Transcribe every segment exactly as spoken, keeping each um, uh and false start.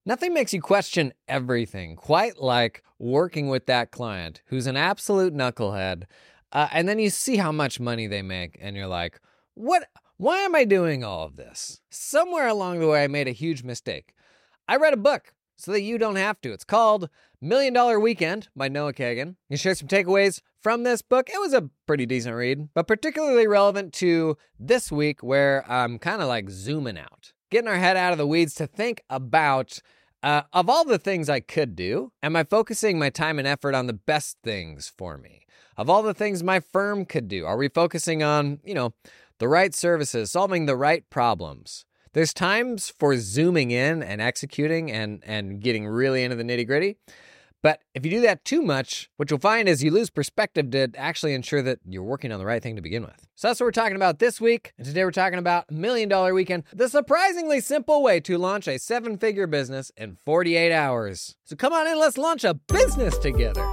Nothing makes you question everything quite like working with that client who's an absolute knucklehead, uh, and then you see how much money they make, and you're like, what? Why am I doing all of this? Somewhere along the way, I made a huge mistake. I read a book so that you don't have to. It's called Million Dollar Weekend by Noah Kagan. You share some takeaways from this book. It was a pretty decent read, but particularly relevant to this week where I'm kind of like zooming out, getting our head out of the weeds to think about, uh, of all the things I could do, am I focusing my time and effort on the best things for me? Of all the things my firm could do, are we focusing on, you know, the right services, solving the right problems? There's times for zooming in and executing and, and getting really into the nitty gritty. But if you do that too much, what you'll find is you lose perspective to actually ensure that you're working on the right thing to begin with. So that's what we're talking about this week. And today we're talking about Million Dollar Weekend, the surprisingly simple way to launch a seven-figure business in forty-eight hours. So come on in, let's launch a business together.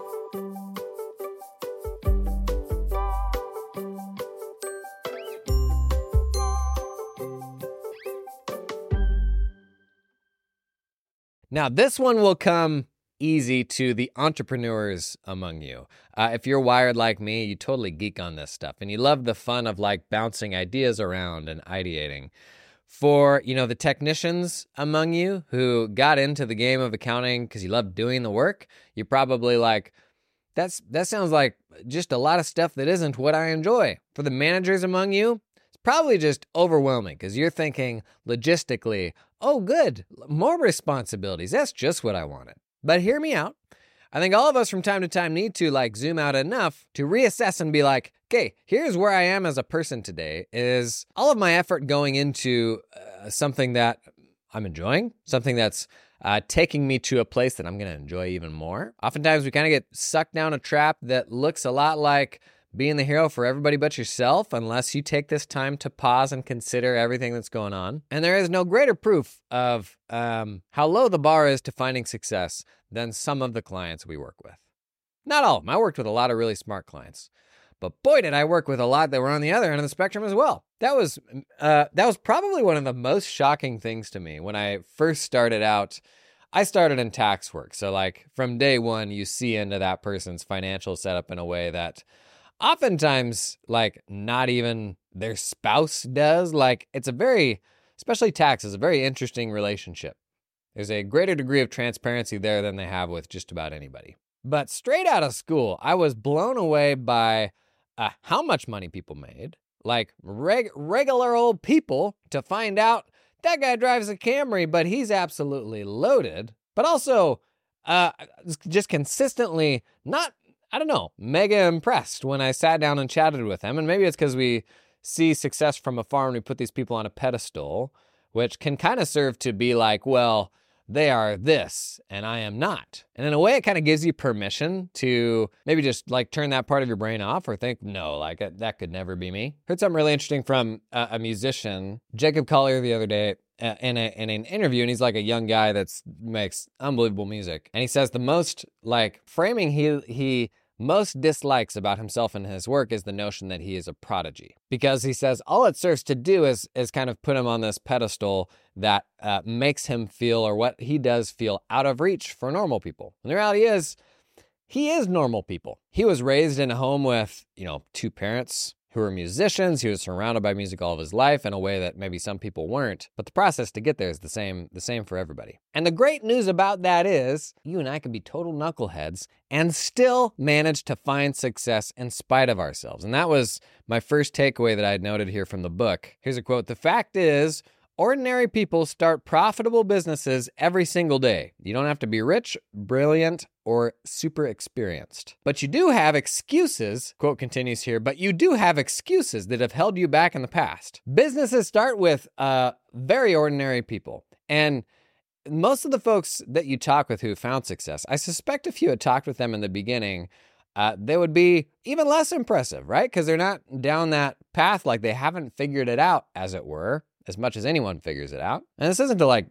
Now, this one will come easy to the entrepreneurs among you. Uh, if you're wired like me, you totally geek on this stuff, and you love the fun of like bouncing ideas around and ideating. For, you know, the technicians among you who got into the game of accounting because you love doing the work, you're probably like, that's that sounds like just a lot of stuff that isn't what I enjoy. For the managers among you, probably just overwhelming because you're thinking logistically, oh, good, more responsibilities. That's just what I wanted. But hear me out. I think all of us from time to time need to like zoom out enough to reassess and be like, okay, here's where I am as a person today. Is all of my effort going into uh, something that I'm enjoying, something that's uh, taking me to a place that I'm going to enjoy even more? Oftentimes we kind of get sucked down a trap that looks a lot like being the hero for everybody but yourself, unless you take this time to pause and consider everything that's going on. And there is no greater proof of um, how low the bar is to finding success than some of the clients we work with. Not all of them. I worked with a lot of really smart clients, but boy, did I work with a lot that were on the other end of the spectrum as well. That was uh, that was probably one of the most shocking things to me when I first started out. I started in tax work, so like from day one, you see into that person's financial setup in a way that oftentimes, like, not even their spouse does. Like, it's a very, especially tax, is a very interesting relationship. There's a greater degree of transparency there than they have with just about anybody. But straight out of school, I was blown away by uh, how much money people made, like reg- regular old people, to find out that guy drives a Camry, but he's absolutely loaded. But also, uh, just consistently not I don't know, mega impressed when I sat down and chatted with them. And maybe it's because we see success from afar and we put these people on a pedestal, which can kind of serve to be like, well, they are this and I am not. And in a way, it kind of gives you permission to maybe just like turn that part of your brain off or think, no, like that could never be me. Heard something really interesting from a, a musician, Jacob Collier, the other day. Uh, in, a, in an interview, and he's like a young guy that's makes unbelievable music. And he says the most like framing he he most dislikes about himself and his work is the notion that he is a prodigy. Because he says all it serves to do is is kind of put him on this pedestal that uh, makes him feel, or what he does feel, out of reach for normal people. And the reality is, he is normal people. He was raised in a home with, you know, two parents who were musicians. He was surrounded by music all of his life in a way that maybe some people weren't. But the process to get there is the same, the same for everybody. And the great news about that is you and I can be total knuckleheads and still manage to find success in spite of ourselves. And that was my first takeaway that I had noted here from the book. Here's a quote. The fact is, ordinary people start profitable businesses every single day. You don't have to be rich, brilliant, or super experienced. But you do have excuses, quote continues here, but you do have excuses that have held you back in the past. Businesses start with uh, very ordinary people. And most of the folks that you talk with who found success, I suspect if you had talked with them in the beginning, uh, they would be even less impressive, right? Because they're not down that path, like they haven't figured it out, as it were, as much as anyone figures it out. And this isn't to like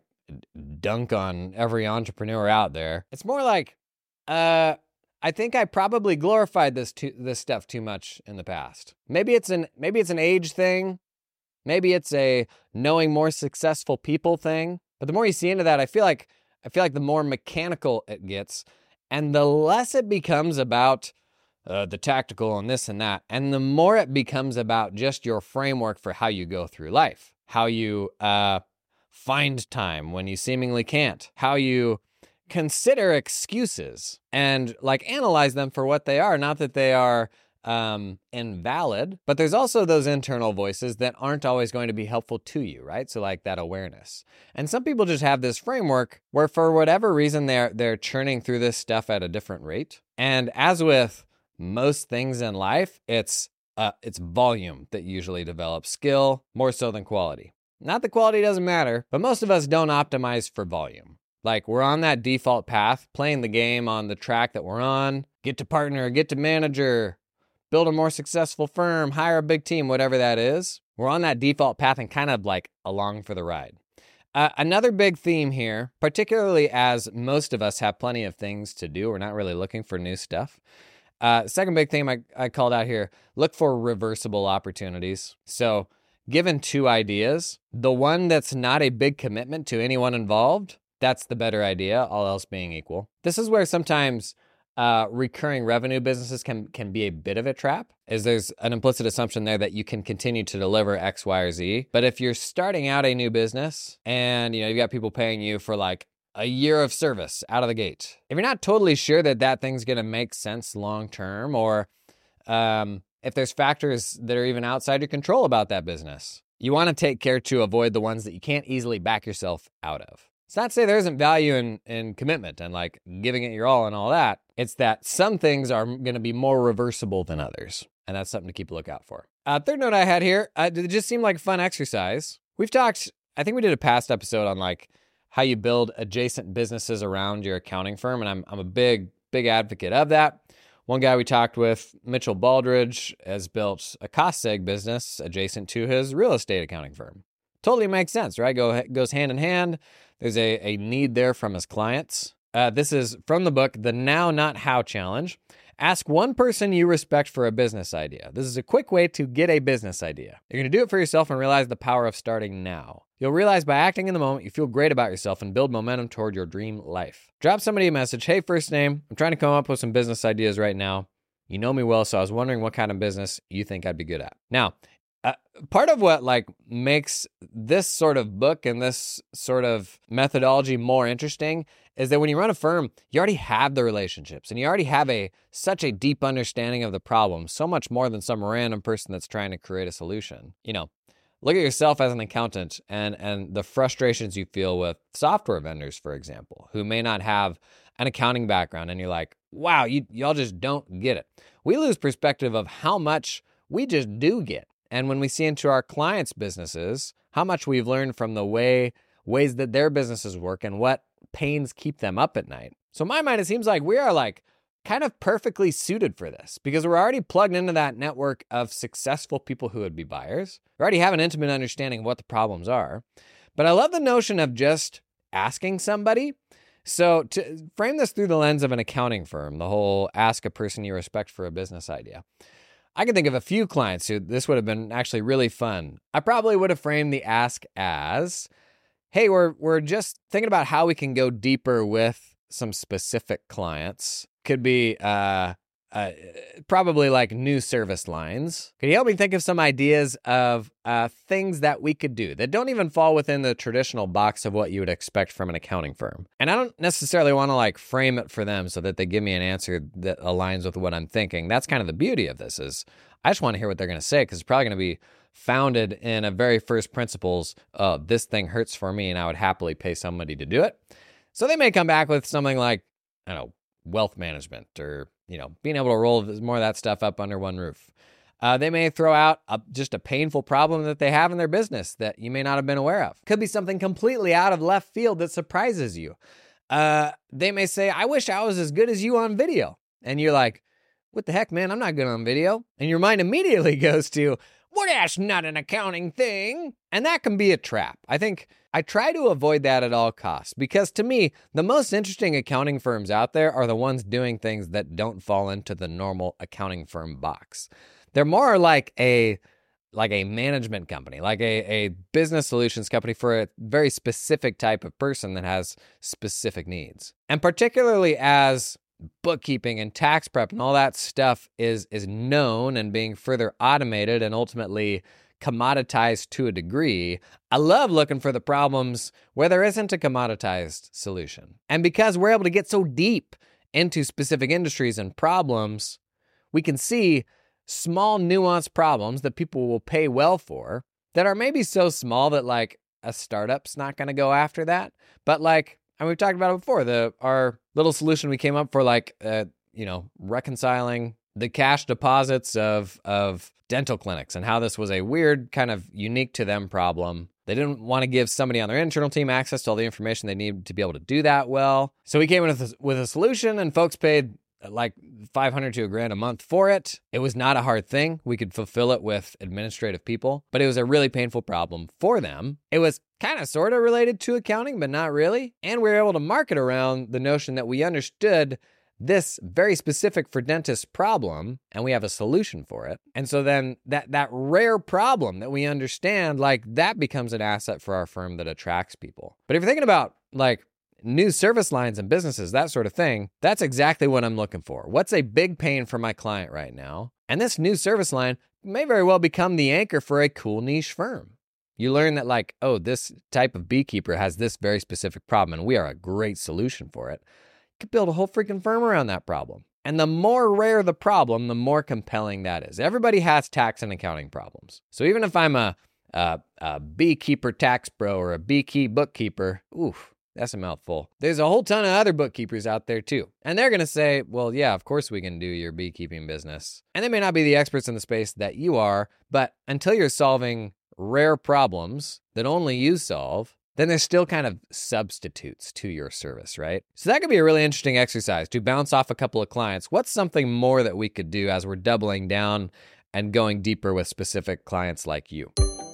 dunk on every entrepreneur out there. It's more like, uh, I think I probably glorified this too, this stuff too much in the past. Maybe it's an maybe it's an age thing. Maybe it's a knowing more successful people thing. But the more you see into that, I feel like I feel like the more mechanical it gets, and the less it becomes about uh, the tactical and this and that, and the more it becomes about just your framework for how you go through life, how you uh, find time when you seemingly can't, how you consider excuses and like analyze them for what they are, not that they are um, invalid, but there's also those internal voices that aren't always going to be helpful to you, right? So like that awareness. And some people just have this framework where for whatever reason, they're, they're churning through this stuff at a different rate. And as with most things in life, it's, uh, it's volume that usually develops skill more so than quality. Not that quality doesn't matter, but most of us don't optimize for volume. Like we're on that default path, playing the game on the track that we're on, get to partner, get to manager, build a more successful firm, hire a big team, whatever that is. We're on that default path and kind of like along for the ride. Uh, another big theme here, particularly as most of us have plenty of things to do, we're not really looking for new stuff. Uh, second big theme I, I called out here, look for reversible opportunities. So given two ideas, the one that's not a big commitment to anyone involved, that's the better idea, all else being equal. This is where sometimes uh, recurring revenue businesses can can be a bit of a trap, is there's an implicit assumption there that you can continue to deliver X, Y, or Z. But if you're starting out a new business and you know you've got people paying you for like a year of service out of the gate, if you're not totally sure that that thing's going to make sense long term, or um, if there's factors that are even outside your control about that business, you want to take care to avoid the ones that you can't easily back yourself out of. It's not to say there isn't value in, in commitment and like giving it your all and all that. It's that some things are going to be more reversible than others. And that's something to keep a lookout for. Uh, third note I had here, uh, it just seemed like a fun exercise. We've talked, I think we did a past episode on like how you build adjacent businesses around your accounting firm. And I'm I'm a big, big advocate of that. One guy we talked with, Mitchell Baldridge, has built a cost seg business adjacent to his real estate accounting firm. Totally makes sense, right? Go goes hand in hand. There's a, a need there from his clients. Uh, this is from the book, The Now Not How Challenge. Ask one person you respect for a business idea. This is a quick way to get a business idea. You're going to do it for yourself and realize the power of starting now. You'll realize by acting in the moment, you feel great about yourself and build momentum toward your dream life. Drop somebody a message. Hey, first name, I'm trying to come up with some business ideas right now. You know me well, so I was wondering what kind of business you think I'd be good at. Now, Uh, part of what like makes this sort of book and this sort of methodology more interesting is that when you run a firm, you already have the relationships and you already have a such a deep understanding of the problem, so much more than some random person that's trying to create a solution. You know, look at yourself as an accountant and and the frustrations you feel with software vendors, for example, who may not have an accounting background, and you're like, wow, you y'all just don't get it. We lose perspective of how much we just do get. And when we see into our clients' businesses, how much we've learned from the way ways that their businesses work and what pains keep them up at night. So in my mind, it seems like we are like kind of perfectly suited for this because we're already plugged into that network of successful people who would be buyers. We already have an intimate understanding of what the problems are. But I love the notion of just asking somebody. So to frame this through the lens of an accounting firm, the whole ask a person you respect for a business idea. I can think of a few clients who this would have been actually really fun. I probably would have framed the ask as, hey, we're we're just thinking about how we can go deeper with some specific clients. Could be uh, uh, probably like new service lines. Could you help me think of some ideas of uh, things that we could do that don't even fall within the traditional box of what you would expect from an accounting firm? And I don't necessarily want to like frame it for them so that they give me an answer that aligns with what I'm thinking. That's kind of the beauty of this is I just want to hear what they're going to say because it's probably going to be founded in a very first principles of this thing hurts for me and I would happily pay somebody to do it. So they may come back with something like, I don't know, wealth management or, you know, being able to roll more of that stuff up under one roof. Uh, they may throw out a, just a painful problem that they have in their business that you may not have been aware of. Could be something completely out of left field that surprises you. Uh, they may say, I wish I was as good as you on video. And you're like, what the heck, man? I'm not good on video. And your mind immediately goes to, well, that's not an accounting thing. And that can be a trap. I think I try to avoid that at all costs because to me, the most interesting accounting firms out there are the ones doing things that don't fall into the normal accounting firm box. They're more like a like a management company, like a, a business solutions company for a very specific type of person that has specific needs. And particularly as bookkeeping and tax prep and all that stuff is is known and being further automated and ultimately commoditized to a degree, I love looking for the problems where there isn't a commoditized solution. And because we're able to get so deep into specific industries and problems, we can see small nuanced problems that people will pay well for that are maybe so small that like a startup's not going to go after that. But like, and we've talked about it before, the our little solution we came up for, like, uh, you know, reconciling the cash deposits of of dental clinics and how this was a weird kind of unique to them problem. They didn't want to give somebody on their internal team access to all the information they needed to be able to do that well. So we came in with a, with a solution, and folks paid like five hundred to a grand a month for it. It was not a hard thing. We could fulfill it with administrative people, but it was a really painful problem for them. It was kind of sort of related to accounting, but not really. And we were able to market around the notion that we understood this very specific for dentists problem, and we have a solution for it. And so then that that rare problem that we understand, like, that becomes an asset for our firm that attracts people. But if you're thinking about like new service lines and businesses, that sort of thing, that's exactly what I'm looking for. What's a big pain for my client right now? And this new service line may very well become the anchor for a cool niche firm. You learn that, like, oh, this type of beekeeper has this very specific problem, and we are a great solution for it. You could build a whole freaking firm around that problem. And the more rare the problem, the more compelling that is. Everybody has tax and accounting problems. So even if I'm a, a, a beekeeper tax pro or a beekeep bookkeeper, oof, that's a mouthful. There's a whole ton of other bookkeepers out there too. And they're going to say, well, yeah, of course we can do your beekeeping business. And they may not be the experts in the space that you are, but until you're solving rare problems that only you solve, then there's still kind of substitutes to your service, right? So that could be a really interesting exercise to bounce off a couple of clients. What's something more that we could do as we're doubling down and going deeper with specific clients like you?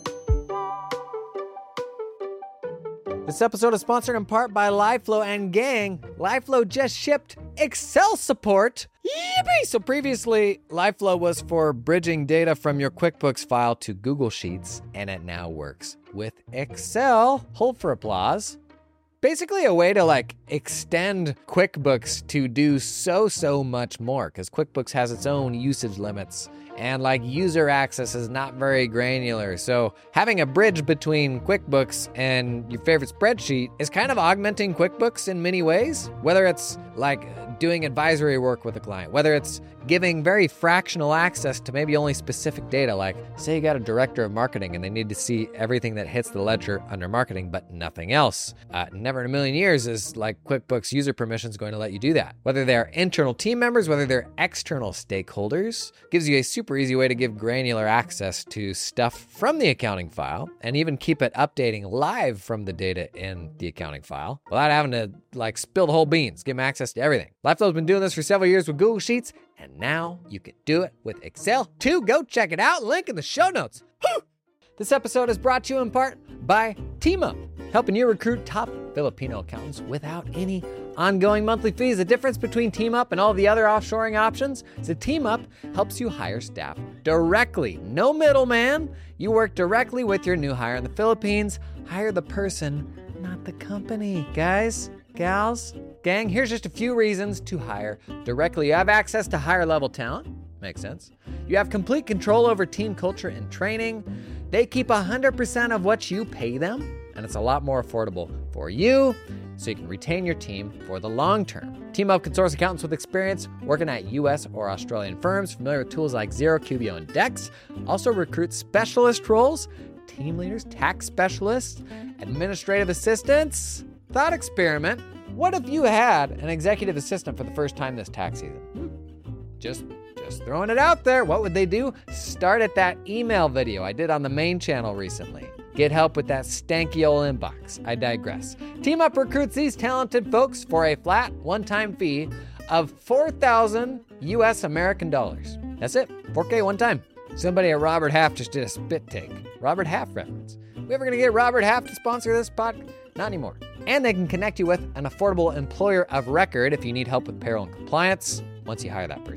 This episode is sponsored in part by LiveFlow, and gang, LiveFlow just shipped Excel support. Yippee! So previously, LiveFlow was for bridging data from your QuickBooks file to Google Sheets, and it now works with Excel. Hold for applause. Basically a way to like extend QuickBooks to do so, so much more, because QuickBooks has its own usage limits. And like user access is not very granular. So having a bridge between QuickBooks and your favorite spreadsheet is kind of augmenting QuickBooks in many ways, whether it's like doing advisory work with a client, whether it's giving very fractional access to maybe only specific data. Like say you got a director of marketing and they need to see everything that hits the ledger under marketing, but nothing else. Uh, never in a million years is like QuickBooks user permissions going to let you do that. Whether they're internal team members, whether they're external stakeholders, gives you a super easy way to give granular access to stuff from the accounting file and even keep it updating live from the data in the accounting file without having to like spill the whole beans, give them access to everything. LiveFlow's been doing this for several years with Google Sheets, and now you can do it with Excel too. Go check it out. Link in the show notes. Whew. This episode is brought to you in part by TeamUp, helping you recruit top Filipino accountants without any ongoing monthly fees. The difference between TeamUp and all the other offshoring options is that TeamUp helps you hire staff directly. No middleman. You work directly with your new hire in the Philippines. Hire the person, not the company. Guys, gals, gang, here's just a few reasons to hire directly. You have access to higher level talent. Makes sense. You have complete control over team culture and training. They keep one hundred percent of what you pay them, and it's a lot more affordable for you, so you can retain your team for the long term. TeamUp can source accountants with experience working at U S or Australian firms, familiar with tools like Xero, Qubio, and Dex. Also recruit specialist roles, team leaders, tax specialists, administrative assistants. Thought experiment. What if you had an executive assistant for the first time this tax season? Hmm. Just Just throwing it out there. What would they do? Start at that email video I did on the main channel recently. Get help with that stanky old inbox. I digress. TeamUp recruits these talented folks for a flat one-time fee of four thousand U S American dollars. That's it. four K one time. Somebody at Robert Half just did a spit take. Robert Half reference. We ever gonna get Robert Half to sponsor this podcast? Not anymore. And they can connect you with an affordable employer of record if you need help with payroll and compliance once you hire that person.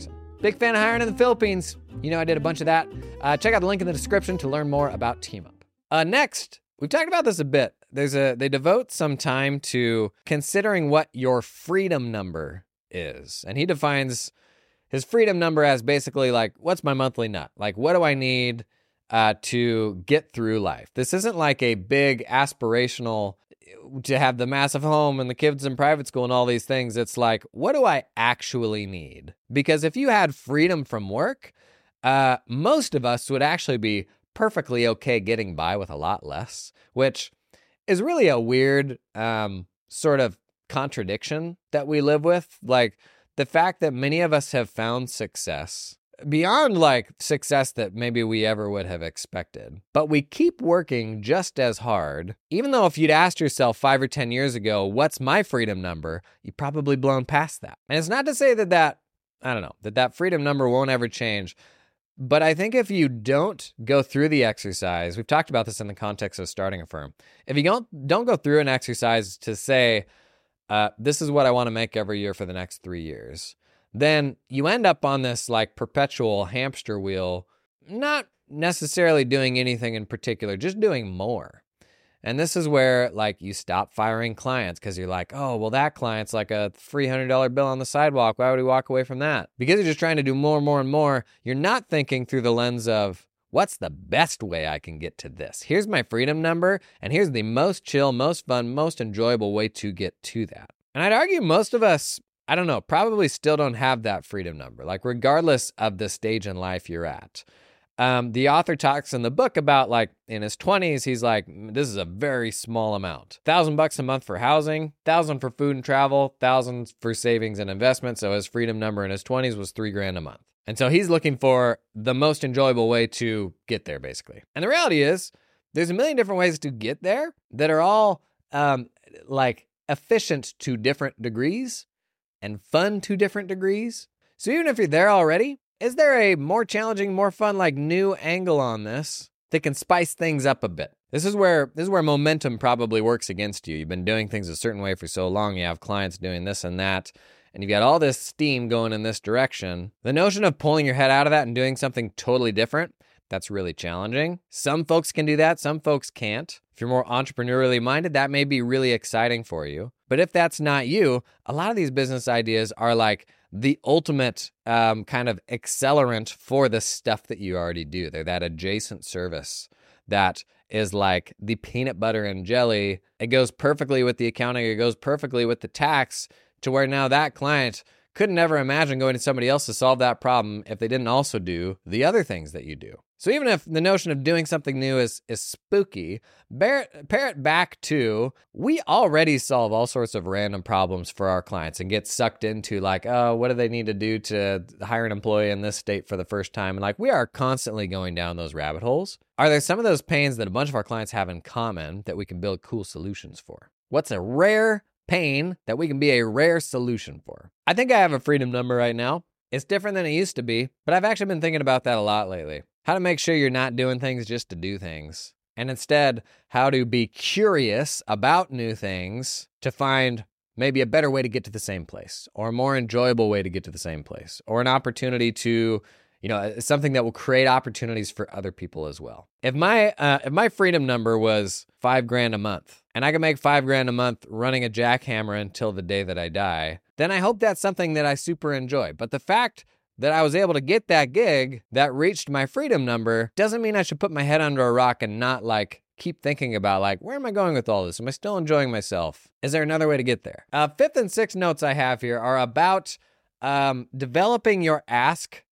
Big fan of hiring in the Philippines. You know I did a bunch of that. Uh, check out the link in the description to learn more about TeamUp. Uh, next, we've talked about this a bit. There's a they devote some time to considering what your freedom number is. And he defines his freedom number as basically like, what's my monthly nut? Like, what do I need uh, to get through life? This isn't like a big aspirational to have the massive home and the kids in private school and all these things. It's like, what do I actually need? Because if you had freedom from work, uh, most of us would actually be perfectly okay getting by with a lot less, which is really a weird um, sort of contradiction that we live with. Like the fact that many of us have found success beyond like success that maybe we ever would have expected, but we keep working just as hard, even though if you'd asked yourself five or ten years ago, what's my freedom number? You'd probably blown past that. And it's not to say that that, I don't know, that that freedom number won't ever change. But I think if you don't go through the exercise, we've talked about this in the context of starting a firm. If you don't, don't go through an exercise to say, uh, this is what I want to make every year for the next three years, then you end up on this like perpetual hamster wheel, not necessarily doing anything in particular, just doing more. And this is where like you stop firing clients because you're like, oh, well, that client's like a three hundred dollars bill on the sidewalk. Why would we walk away from that? Because you're just trying to do more and more and more. You're not thinking through the lens of what's the best way I can get to this? Here's my freedom number, and here's the most chill, most fun, most enjoyable way to get to that. And I'd argue most of us, I don't know, probably still don't have that freedom number, like regardless of the stage in life you're at. Um, the author talks in the book about like in his twenties, he's like, this is a very small amount. Thousand bucks a month for housing, thousand for food and travel, thousands for savings and investment. So his freedom number in his twenties was three grand a month. And so he's looking for the most enjoyable way to get there, basically. And the reality is there's a million different ways to get there that are all um, like efficient to different degrees and fun to different degrees. So even if you're there already, is there a more challenging, more fun, like new angle on this that can spice things up a bit? This is where this is where momentum probably works against you. You've been doing things a certain way for so long. You have clients doing this and that, and you've got all this steam going in this direction. The notion of pulling your head out of that and doing something totally different, that's really challenging. Some folks can do that. Some folks can't. If you're more entrepreneurially minded, that may be really exciting for you. But if that's not you, a lot of these business ideas are like the ultimate um, kind of accelerant for the stuff that you already do. They're that adjacent service that is like the peanut butter and jelly. It goes perfectly with the accounting. It goes perfectly with the tax to where now that client couldn't ever imagine going to somebody else to solve that problem if they didn't also do the other things that you do. So even if the notion of doing something new is, is spooky, bear, pair it back to, we already solve all sorts of random problems for our clients and get sucked into like, oh, what do they need to do to hire an employee in this state for the first time? And like, we are constantly going down those rabbit holes. Are there some of those pains that a bunch of our clients have in common that we can build cool solutions for? What's a rare pain that we can be a rare solution for? I think I have a freedom number right now. It's different than it used to be, but I've actually been thinking about that a lot lately. How to make sure you're not doing things just to do things, and instead how to be curious about new things to find maybe a better way to get to the same place, or a more enjoyable way to get to the same place, or an opportunity to, you know, something that will create opportunities for other people as well. If my uh, if my freedom number was five grand a month, and I can make five grand a month running a jackhammer until the day that I die, then I hope that's something that I super enjoy. But the fact that I was able to get that gig that reached my freedom number doesn't mean I should put my head under a rock and not like keep thinking about like, where am I going with all this? Am I still enjoying myself? Is there another way to get there? Uh, fifth and sixth notes I have here are about um, developing your ask,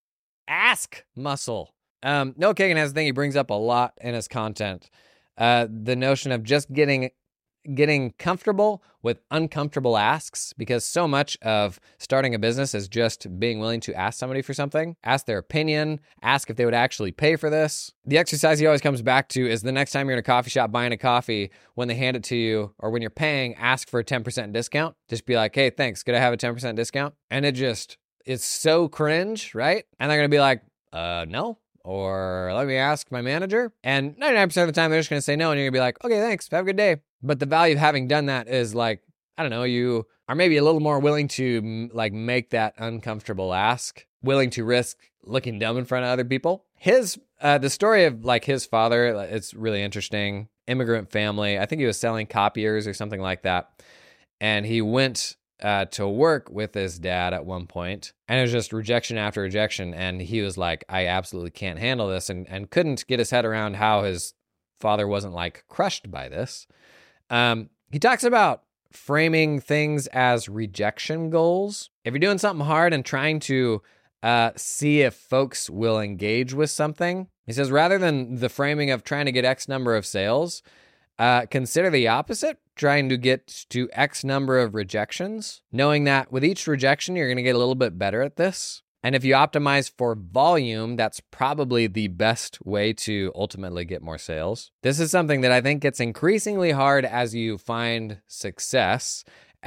ask muscle. Um, Noah Kagan has a thing he brings up a lot in his content. Uh, the notion of just getting getting comfortable with uncomfortable asks, because so much of starting a business is just being willing to ask somebody for something, ask their opinion, ask if they would actually pay for this. The exercise he always comes back to is the next time you're in a coffee shop buying a coffee, when they hand it to you or when you're paying, ask for a ten percent discount. Just be like, hey, thanks, could I have a ten percent discount? And it just, it's so cringe, right? And they're going to be like, uh, no. Or let me ask my manager. And ninety-nine percent of the time, they're just going to say no. And you're going to be like, okay, thanks. Have a good day. But the value of having done that is like, I don't know, you are maybe a little more willing to like make that uncomfortable ask willing to risk looking dumb in front of other people. His, uh, the story of like his father, it's really interesting. Immigrant family. I think he was selling copiers or something like that. And he went uh, to work with his dad at one point, and it was just rejection after rejection. And he was like, I absolutely can't handle this, and, and couldn't get his head around how his father wasn't like crushed by this. Um, he talks about framing things as rejection goals. If you're doing something hard and trying to uh, see if folks will engage with something, he says, rather than the framing of trying to get X number of sales, uh, consider the opposite, trying to get to X number of rejections, knowing that with each rejection, you're going to get a little bit better at this. And if you optimize for volume, that's probably the best way to ultimately get more sales. This is something that I think gets increasingly hard as you find success,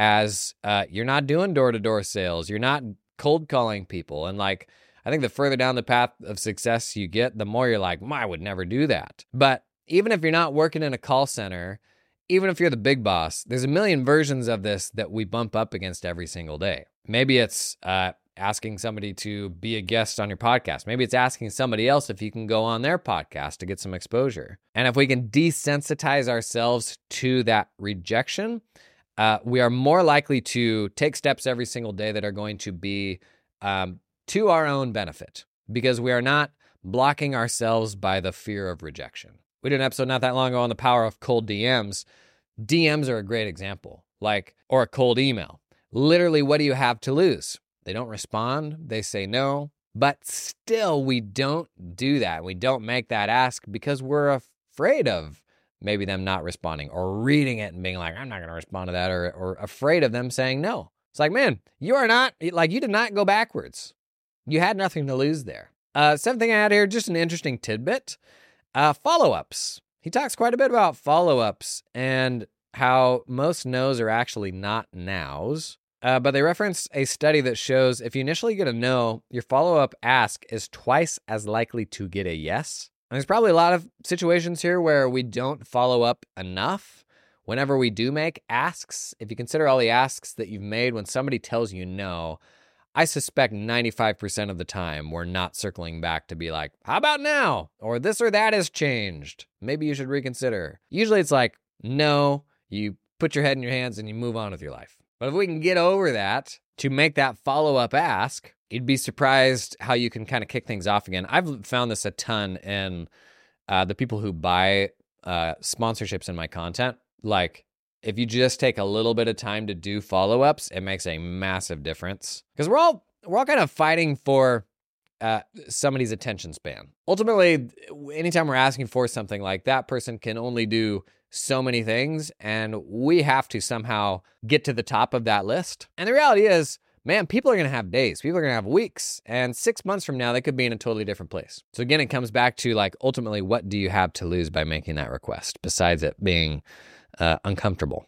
as uh, you're not doing door-to-door sales. You're not cold calling people. And like, I think the further down the path of success you get, the more you're like, I would never do that. But even if you're not working in a call center, even if you're the big boss, there's a million versions of this that we bump up against every single day. Maybe it's uh, asking somebody to be a guest on your podcast. Maybe it's asking somebody else if you can go on their podcast to get some exposure. And if we can desensitize ourselves to that rejection, uh, we are more likely to take steps every single day that are going to be um, to our own benefit, because we are not blocking ourselves by the fear of rejection. We did an episode not that long ago on the power of cold D Ms. D Ms are a great example, like, or a cold email. Literally, what do you have to lose? They don't respond. They say no. But still, we don't do that. We don't make that ask because we're afraid of maybe them not responding, or reading it and being like, I'm not going to respond to that, or, or afraid of them saying no. It's like, man, you are not, like, you did not go backwards. You had nothing to lose there. Uh, seventh thing I had here, just an interesting tidbit. Uh, follow-ups. He talks quite a bit about follow-ups and how most no's are actually not nows. Uh, but they reference a study that shows if you initially get a no, your follow-up ask is twice as likely to get a yes. And there's probably a lot of situations here where we don't follow up enough. Whenever we do make asks, if you consider all the asks that you've made, when somebody tells you no, I suspect ninety-five percent of the time we're not circling back to be like, how about now? Or this or that has changed. Maybe you should reconsider. Usually it's like, no, you put your head in your hands and you move on with your life. But if we can get over that to make that follow-up ask, you'd be surprised how you can kind of kick things off again. I've found this a ton in uh, the people who buy uh, sponsorships in my content. Like, if you just take a little bit of time to do follow-ups, it makes a massive difference. Because we're all we're all kind of fighting for uh, somebody's attention span. Ultimately, anytime we're asking for something, like, that person can only do so many things, and we have to somehow get to the top of that list. And the reality is, man, people are going to have days. People are going to have weeks. And six months from now, they could be in a totally different place. So again, it comes back to, like, ultimately, what do you have to lose by making that request, besides it being Uh, uncomfortable.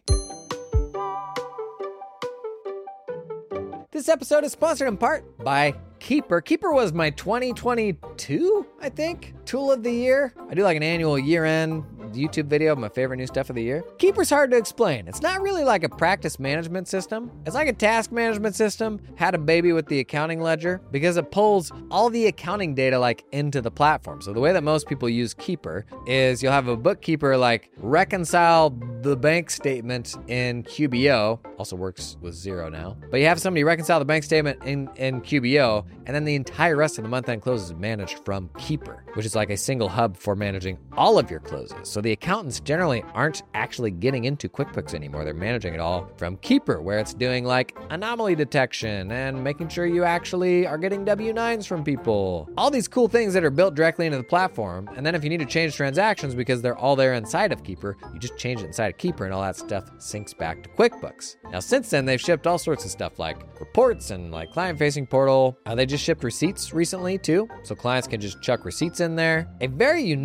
This episode is sponsored in part by Keeper. Keeper was my twenty twenty-two, I think, tool of the year. I do like an annual year-end YouTube video of my favorite new stuff of the year. Keeper's hard to explain. It's not really like a practice management system. It's like a task management system had a baby with the accounting ledger, because it pulls all the accounting data like into the platform. So the way that most people use Keeper is you'll have a bookkeeper like reconcile the bank statement in Q B O, also works with Xero now, but you have somebody reconcile the bank statement in, in Q B O, and then the entire rest of the month-end close is managed from Keeper, which is like a single hub for managing all of your closes. So the accountants generally aren't actually getting into QuickBooks anymore. They're managing it all from Keeper, where it's doing like anomaly detection and making sure you actually are getting W nines from people. All these cool things that are built directly into the platform. And then if you need to change transactions because they're all there inside of Keeper, you just change it inside of Keeper and all that stuff syncs back to QuickBooks. Now, since then, they've shipped all sorts of stuff like reports and like client-facing portal. Uh, they just shipped receipts recently too, so clients can just chuck receipts in there. A very unique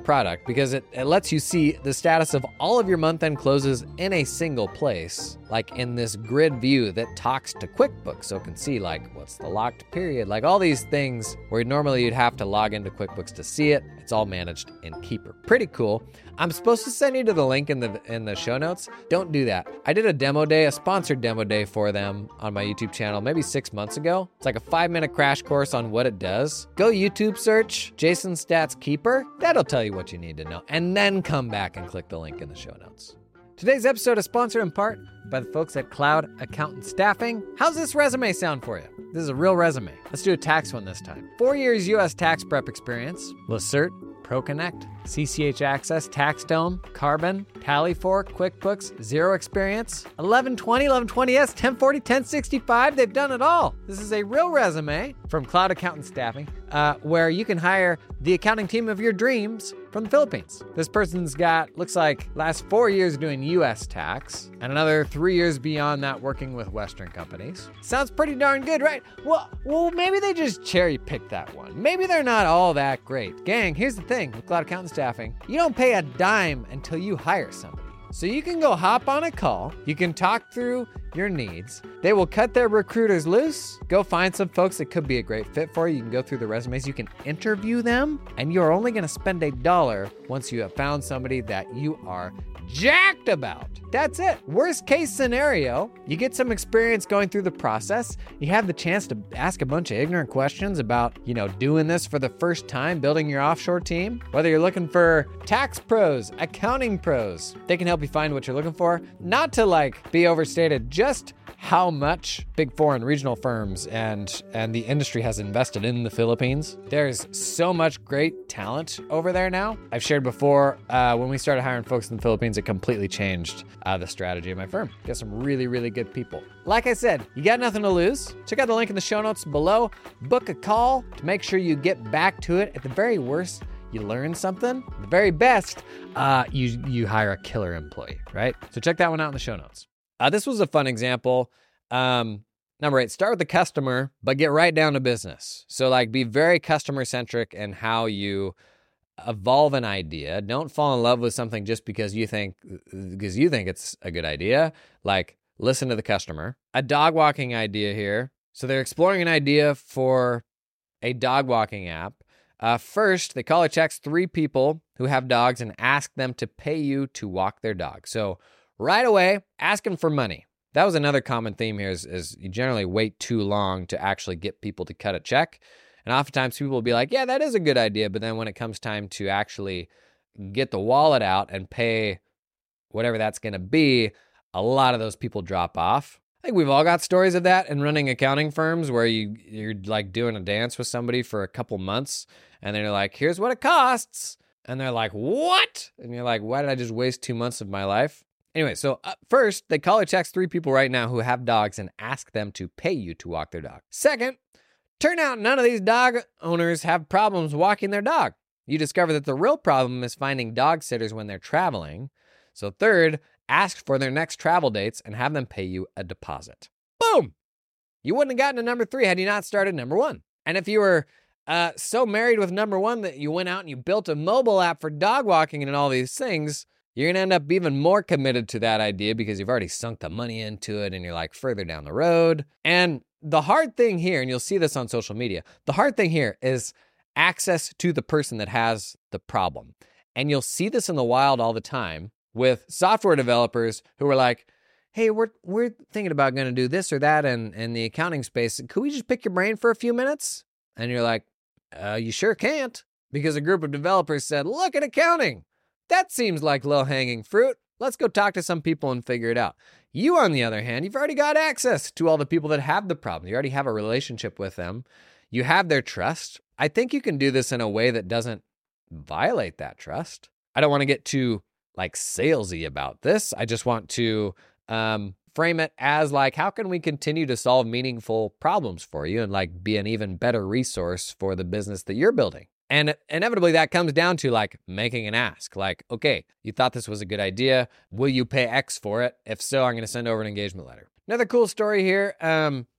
product because it, it lets you see the status of all of your month-end closes in a single place, like in this grid view that talks to QuickBooks, so it can see like what's the locked period, like all these things where normally you'd have to log into QuickBooks to see it. It's all managed in Keeper. Pretty cool. I'm supposed to send you to the link in the in the show notes. Don't do that. I did a demo day, a sponsored demo day for them on my YouTube channel maybe six months ago. It's like a five-minute crash course on what it does. Go YouTube search Jason Stats Keeper. That'll tell you what you need to know. And then come back and click the link in the show notes. Today's episode is sponsored in part by the folks at Cloud Accountant Staffing. How's this resume sound for you? This is a real resume. Let's do a tax one this time. Four years U S tax prep experience, Lacert, ProConnect, C C H Access, TaxDome, Carbon, Tally four, QuickBooks, Zero Experience, eleven twenty, eleven twenty S, ten forty, ten sixty-five. They've done it all. This is a real resume from Cloud Accountant Staffing, uh, where you can hire the accounting team of your dreams from the Philippines. This person's got, looks like, last four years doing U S tax and another three years beyond that working with Western companies. Sounds pretty darn good, right? Well, well, maybe they just cherry picked that one. Maybe they're not all that great. Gang, here's the thing with Cloud Accountant Staffing. You don't pay a dime until you hire somebody. So you can go hop on a call. You can talk through your needs. They will cut their recruiters loose. Go find some folks that could be a great fit for you. You can go through the resumes. You can interview them. And you're only going to spend a dollar once you have found somebody that you are jacked about. That's it. Worst case scenario, you get some experience going through the process. You have the chance to ask a bunch of ignorant questions about, you know, doing this for the first time, building your offshore team. Whether you're looking for tax pros, accounting pros, they can help you find what you're looking for. Not to like be overstated, just how much big foreign regional firms and and the industry has invested in the Philippines. There's so much great talent over there now. I've shared before, uh, when we started hiring folks in the Philippines, it completely changed uh, the strategy of my firm. Got some really, really good people. Like I said, you got nothing to lose. Check out the link in the show notes below. Book a call to make sure you get back to it. At the very worst, you learn something. At the very best, uh, you, you hire a killer employee, right? So check that one out in the show notes. Uh, this was a fun example. Um, number eight, start with the customer, but get right down to business. So like be very customer centric in how you evolve an idea. Don't fall in love with something just because you think, because you think it's a good idea. Like listen to the customer. A dog walking idea here. So they're exploring an idea for a dog walking app. Uh, first, they call or text three people who have dogs and ask them to pay you to walk their dog. So right away, asking for money. That was another common theme here is, is you generally wait too long to actually get people to cut a check. And oftentimes people will be like, yeah, that is a good idea. But then when it comes time to actually get the wallet out and pay whatever that's going to be, a lot of those people drop off. I think we've all got stories of that in running accounting firms where you, you're like doing a dance with somebody for a couple months and they're like, here's what it costs. And they're like, what? And you're like, why did I just waste two months of my life? Anyway, so uh, first, they call or text three people right now who have dogs and ask them to pay you to walk their dog. Second, turn out none of these dog owners have problems walking their dog. You discover that the real problem is finding dog sitters when they're traveling. So third, ask for their next travel dates and have them pay you a deposit. Boom! You wouldn't have gotten to number three had you not started number one. And if you were uh, so married with number one that you went out and you built a mobile app for dog walking and all these things, you're going to end up even more committed to that idea because you've already sunk the money into it and you're like further down the road. And the hard thing here, and you'll see this on social media, the hard thing here is access to the person that has the problem. And you'll see this in the wild all the time with software developers who are like, hey, we're we're thinking about going to do this or that in, in the accounting space. Could we just pick your brain for a few minutes? And you're like, uh, you sure can't. Because a group of developers said, look at accounting. That seems like low-hanging fruit. Let's go talk to some people and figure it out. You, on the other hand, you've already got access to all the people that have the problem. You already have a relationship with them. You have their trust. I think you can do this in a way that doesn't violate that trust. I don't want to get too like salesy about this. I just want to um, frame it as like, how can we continue to solve meaningful problems for you and like be an even better resource for the business that you're building? And inevitably that comes down to like making an ask. Like, okay, you thought this was a good idea. Will you pay X for it? If so, I'm going to send over an engagement letter. Another cool story here. Um,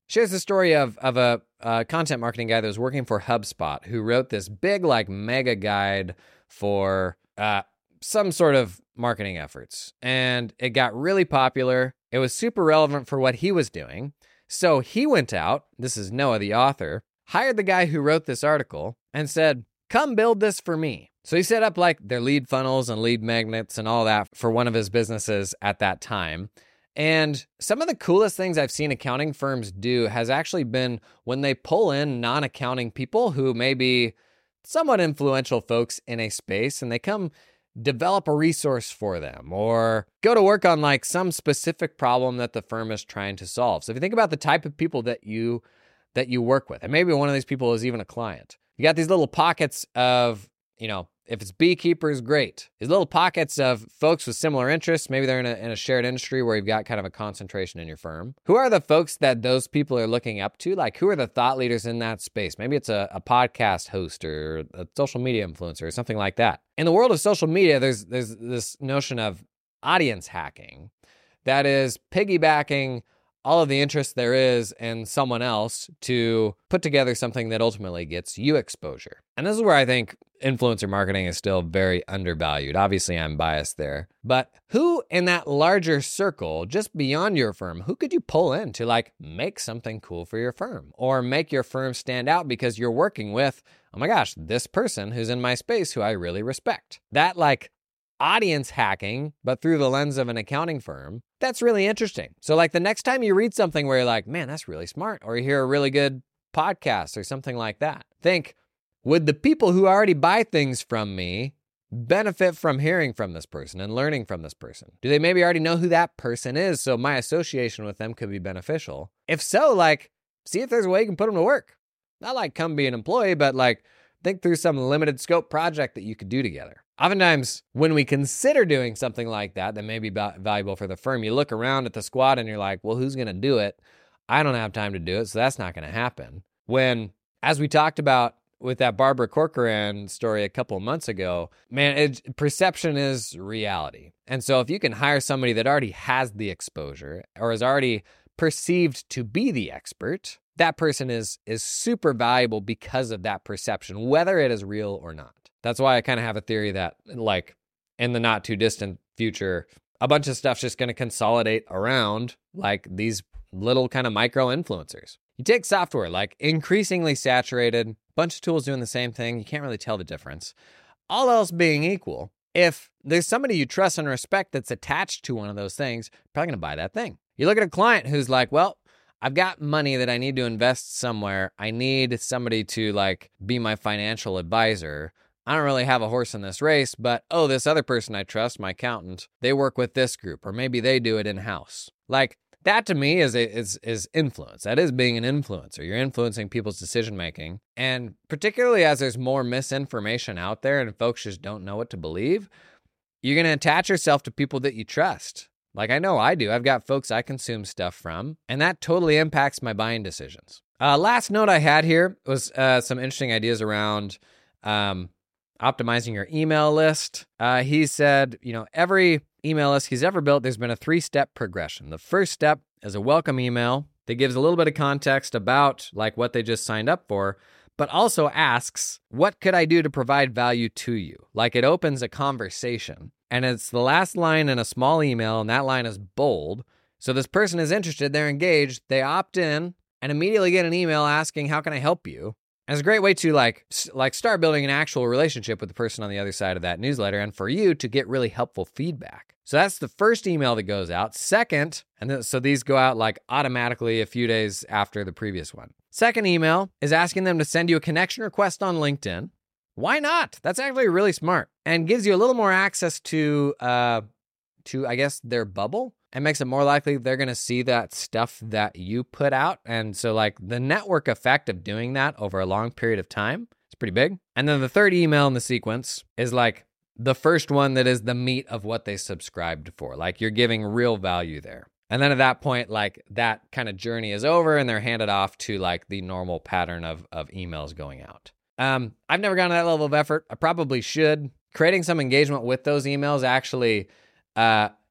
shares the story of, of a, a content marketing guy that was working for HubSpot who wrote this big, like, mega guide for uh, some sort of marketing efforts. And it got really popular. It was super relevant for what he was doing. So he went out, this is Noah, the author, hired the guy who wrote this article and said, come build this for me. So he set up like their lead funnels and lead magnets and all that for one of his businesses at that time. And some of the coolest things I've seen accounting firms do has actually been when they pull in non-accounting people who may be somewhat influential folks in a space, and they come develop a resource for them or go to work on like some specific problem that the firm is trying to solve. So if you think about the type of people that you that you work with, and maybe one of these people is even a client, you got these little pockets of, you know, if it's beekeepers, great. These little pockets of folks with similar interests, maybe they're in a, in a shared industry where you've got kind of a concentration in your firm. Who are the folks that those people are looking up to? Like, who are the thought leaders in that space? Maybe it's a, a podcast host or a social media influencer or something like that. In the world of social media, there's there's this notion of audience hacking that is piggybacking all of the interest there is in someone else to put together something that ultimately gets you exposure. And this is where I think influencer marketing is still very undervalued. Obviously, I'm biased there. But who in that larger circle, just beyond your firm, who could you pull in to like make something cool for your firm or make your firm stand out because you're working with, oh my gosh, this person who's in my space who I really respect? That like audience hacking, but through the lens of an accounting firm, that's really interesting. So like the next time you read something where you're like, man, that's really smart, or you hear a really good podcast or something like that, think, would the people who already buy things from me benefit from hearing from this person and learning from this person? Do they maybe already know who that person is, so my association with them could be beneficial? If so, like, see if there's a way you can put them to work. Not like come be an employee, but like think through some limited scope project that you could do together. Oftentimes, when we consider doing something like that that may be valuable for the firm, you look around at the squad and you're like, well, who's going to do it? I don't have time to do it, so that's not going to happen. When, as we talked about with that Barbara Corcoran story a couple of months ago, man, it, perception is reality. And so if you can hire somebody that already has the exposure or is already perceived to be the expert, that person is is super valuable because of that perception, whether it is real or not. That's why I kind of have a theory that, like, in the not too distant future, a bunch of stuff's just going to consolidate around like these little kind of micro influencers. You take software, like increasingly saturated, bunch of tools doing the same thing. You can't really tell the difference. All else being equal, if there's somebody you trust and respect that's attached to one of those things, you're probably going to buy that thing. You look at a client who's like, well, I've got money that I need to invest somewhere. I need somebody to like be my financial advisor. I don't really have a horse in this race, but oh, this other person I trust, my accountant, they work with this group, or maybe they do it in-house. Like that to me is a, is is influence. That is being an influencer. You're influencing people's decision making. And particularly as there's more misinformation out there and folks just don't know what to believe, you're going to attach yourself to people that you trust. Like I know I do. I've got folks I consume stuff from, and that totally impacts my buying decisions. Uh, last note I had here was uh, some interesting ideas around um, optimizing your email list. Uh, he said, you know, every email list he's ever built, there's been a three-step progression. The first step is a welcome email that gives a little bit of context about like what they just signed up for, but also asks, what could I do to provide value to you? Like it opens a conversation. And it's the last line in a small email, and that line is bold. So this person is interested, they're engaged, they opt in, and immediately get an email asking, how can I help you? And it's a great way to like, like start building an actual relationship with the person on the other side of that newsletter, and for you to get really helpful feedback. So that's the first email that goes out. Second, and then, so these go out like automatically a few days after the previous one. Second email is asking them to send you a connection request on LinkedIn. Why not? That's actually really smart and gives you a little more access to, uh, to I guess, their bubble, and makes it more likely they're going to see that stuff that you put out. And so like the network effect of doing that over a long period of time is pretty big. And then the third email in the sequence is like the first one that is the meat of what they subscribed for. Like you're giving real value there. And then at that point, like that kind of journey is over and they're handed off to like the normal pattern of, of emails going out. Um, I've never gone to that level of effort. I probably should. Creating some engagement with those emails actually uh,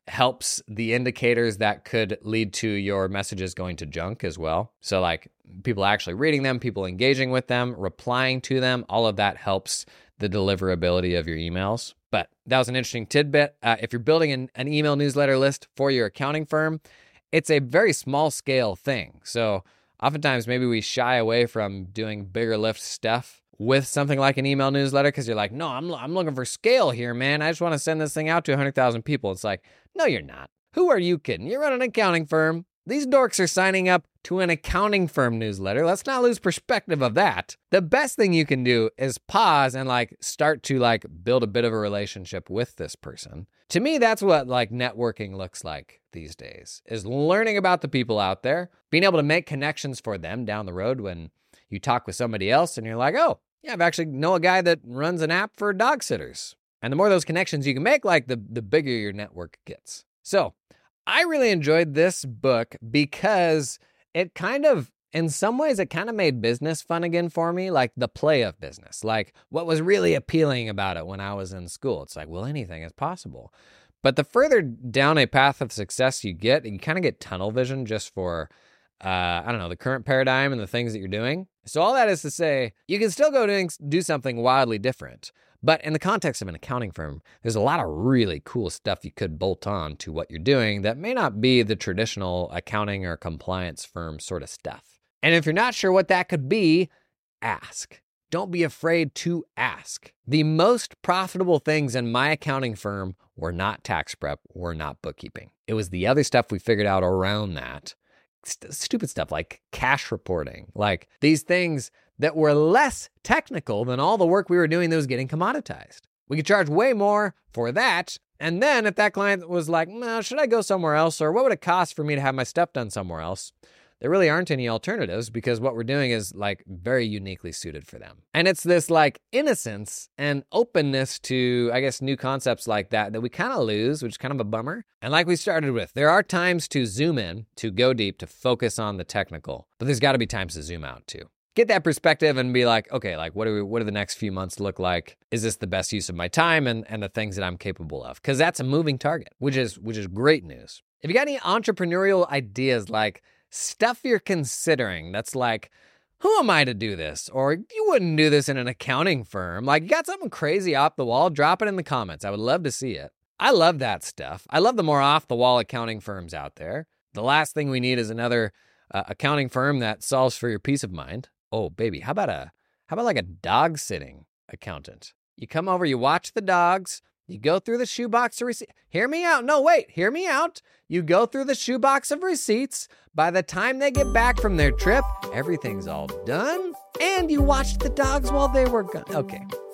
helps the indicators that could lead to your messages going to junk as well. So like people actually reading them, people engaging with them, replying to them, all of that helps the deliverability of your emails. But that was an interesting tidbit. Uh, if you're building an, an email newsletter list for your accounting firm, it's a very small scale thing. So oftentimes maybe we shy away from doing bigger lift stuff with something like an email newsletter because you're like, no, I'm I'm looking for scale here, man. I just want to send this thing out to one hundred thousand people. It's like, no, you're not. Who are you kidding? You're running an accounting firm. These dorks are signing up to an accounting firm newsletter. Let's not lose perspective of that. The best thing you can do is pause and like start to like build a bit of a relationship with this person. To me, that's what like networking looks like these days, is learning about the people out there, being able to make connections for them down the road when you talk with somebody else and you're like, oh, yeah, I've actually know a guy that runs an app for dog sitters. And the more those connections you can make, like the, the bigger your network gets. So I really enjoyed this book because it kind of, in some ways, it kind of made business fun again for me, like the play of business, like what was really appealing about it when I was in school. It's like, well, anything is possible. But the further down a path of success you get, you kind of get tunnel vision just for, uh, I don't know, the current paradigm and the things that you're doing. So all that is to say, you can still go doing, do something wildly different. But in the context of an accounting firm, there's a lot of really cool stuff you could bolt on to what you're doing that may not be the traditional accounting or compliance firm sort of stuff. And if you're not sure what that could be, ask. Don't be afraid to ask. The most profitable things in my accounting firm were not tax prep, were not bookkeeping. It was the other stuff we figured out around that. St- stupid stuff like cash reporting, like these things that were less technical than all the work we were doing that was getting commoditized. We could charge way more for that. And then if that client was like, no, should I go somewhere else? Or what would it cost for me to have my stuff done somewhere else? There really aren't any alternatives because what we're doing is like very uniquely suited for them. And it's this like innocence and openness to, I guess, new concepts like that that we kind of lose, which is kind of a bummer. And like we started with, there are times to zoom in, to go deep, to focus on the technical, but there's got to be times to zoom out too. Get that perspective and be like, okay, like what do we, what do the next few months look like? Is this the best use of my time and, and the things that I'm capable of? Because that's a moving target, which is which is great news. If you got any entrepreneurial ideas, like stuff you're considering that's like, who am I to do this? Or you wouldn't do this in an accounting firm. Like you got something crazy off the wall, drop it in the comments. I would love to see it. I love that stuff. I love the more off the wall accounting firms out there. The last thing we need is another uh, accounting firm that solves for your peace of mind. Oh, baby, how about a how about like a dog sitting accountant? You come over, you watch the dogs, you go through the shoebox of receipts. Hear me out. No, wait, hear me out. You go through the shoebox of receipts. By the time they get back from their trip, everything's all done. And you watched the dogs while they were gone. Okay,